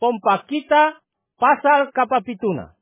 pompa kita pasal kapapituna.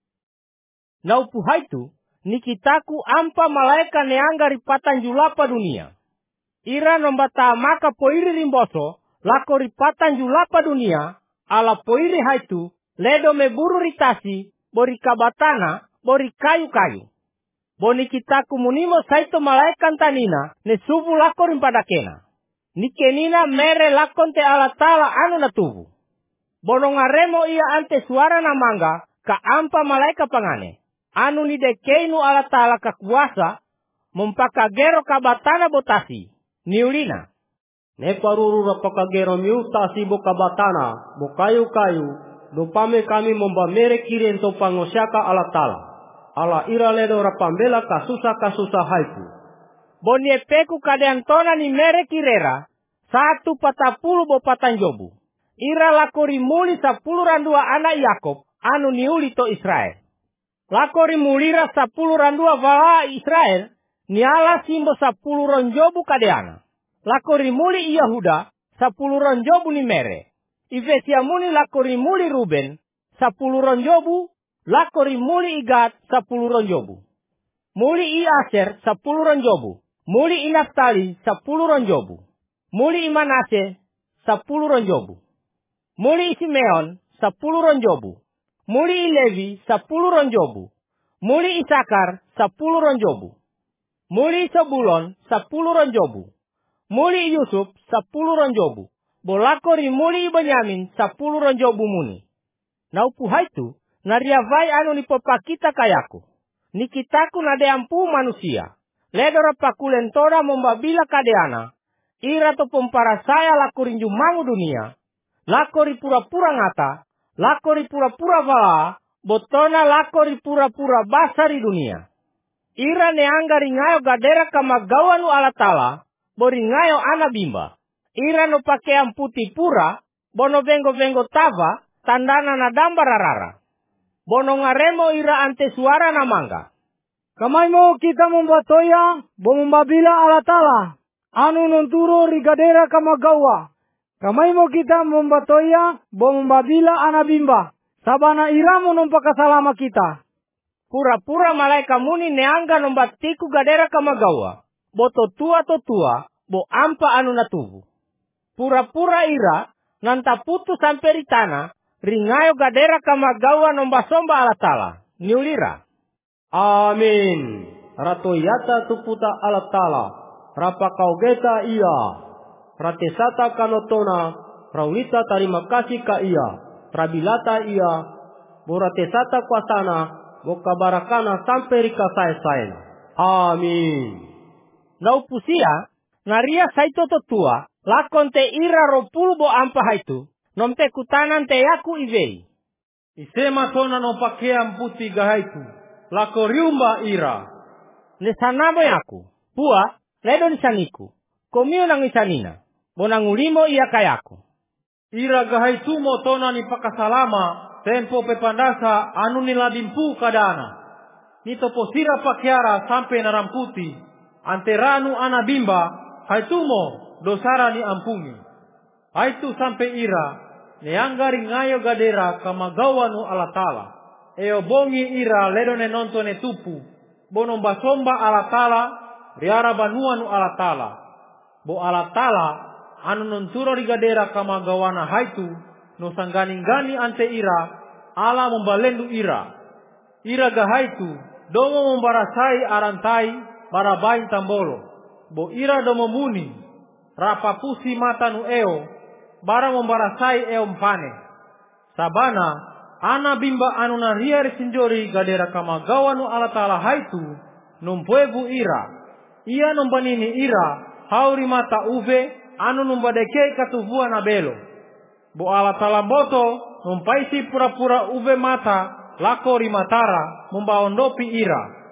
Naupu haitu nikitaku ampa malaika neangga ripatan julapa dunia. Ira nombata maka poiri rimboso lako ripatan julapa dunia ala poiri haitu ledo meburu ritasi bori kabatana bori kayu-kayu. Boni kitaku munimo saito malaikan tanina ne subu lako rimpadakena. Nikenina mere lakon te ala tala anu natubu. Bono ngaremo ia ante suara namangga ka ampa malaika pangane. Anu ni dekeinu ala tala kakuasa mempakagero kabatana botasi. Niulina. Ne paruru rapakagero miutasi bo kabatana bo kayu-kayu. Dopame kami membamere kiren to pangosyaka ala tala. Ala ira ledo rapambela kasusa haiku. Bonie peku kadeantona ni mere kirera 140 bopatan jobu. Ira lakori muli 10 randua anak Yakob anu niuli to Israel. Lakori mulira 10 randua vala Israel niala simbo 10 ronjobu kadeana. Lakori muli Yahuda 10 ronjobu ni mere. Ivesia muni lakori muli Ruben 10 ronjobu. Lakori muli Igat 10 ronjobu. Muli i Aser 10 ronjobu. Muli i Naftali 10 ronjobu. Muli i Manase 10 ronjobu. Muli i Simeon 10 ronjobu. Muli i Levi 10 ronjobu. Muli i Sakar 10 ronjobu. Muli i Sebulon 10 ronjobu. Muli i Yusuf 10 ronjobu. Bolakori muli i Benyamin 10 ronjobu muni. Naupu haitu nariavai anu nipopakita kayaku. Nikitaku nadeampu manusia. Ledora pakulentora membabila kadeana. Ira to pomparasaya lakori jumangu dunia. Lakori pura-pura ngata. Lakori pura-pura vala. Botona lakori pura-pura basari dunia. Ira neangga ringayo gadera kamagawanu alatala. Boringayo ana bimba. Ira no pakean putih pura. Bono vengo-vengo tava. Tandana nadamba rarara. Bono ngaremo ira ante suara namangga. Kamaimo kita membatoya bombabila alatala. Anu nonturo rigadera kamagawa. Kamaimo kita membatoya bombabila anabimba. Sabana iramu nompakasalama kita. Pura-pura malaika muni neangga nombatiku gadera kamagawa. Boto tua to tua bo ampa anu natubu. Pura-pura ira nanta putu sampai ritana. Ringayo gadera kamagawa nombasomba alatala. Niulira. Amin. Rato yata tuputa alatala. Rapa kaugeta iya. Ratesata kanotona. Raulita terima kasih ka iya. Trabilata iya. Boratesata kuasana. Bokabarakana sampai rika saya. Amin. Naupusia. Naria saito totua. Lakon te ira 20 bo ampa haitu. Nomte kutanan te yaku ivei. Isema tona no pakean putih gahaitu. Lako riumba ira. Nesanamo yaku. Pua, ledo nisaniku. Komio nang isanina. Bonangulimo iya kayaku. Ira gahaitu mo tona ni pakasalama. Tempo pepandasa anu niladimpu kadana. Nito posira pakiara sampai naramputi. Anteranu anabimba. Haitumo dosara ni ampuni. Haitu sampai ira. Neangga ringayo gadera kamagawanu alatala. Eo bongi ira ledo ne nontone tupu. Bono basomba alatala. Riara banuanu alatala. Bo alatala. Anu nonturo rigadera kamagawana haitu. No sanggani-gani ante ira. Ala membalendu ira. Ira gahaitu. Domo membarasai arantai. Barabain tambolo. Bo ira domo muni. Rapapusi mata nu eo. Bara membarasai eompane. Sabana, ana bimba anu nariari sinjori gadera kamagawanu alatala haitu, numpuebu ira. Ia numbanini ira, hauri mata uve, anu numbadekei katuvua nabelo. Bo alatala boto, numpaisi pura-pura uve mata, lakori matara, membaondopi ira.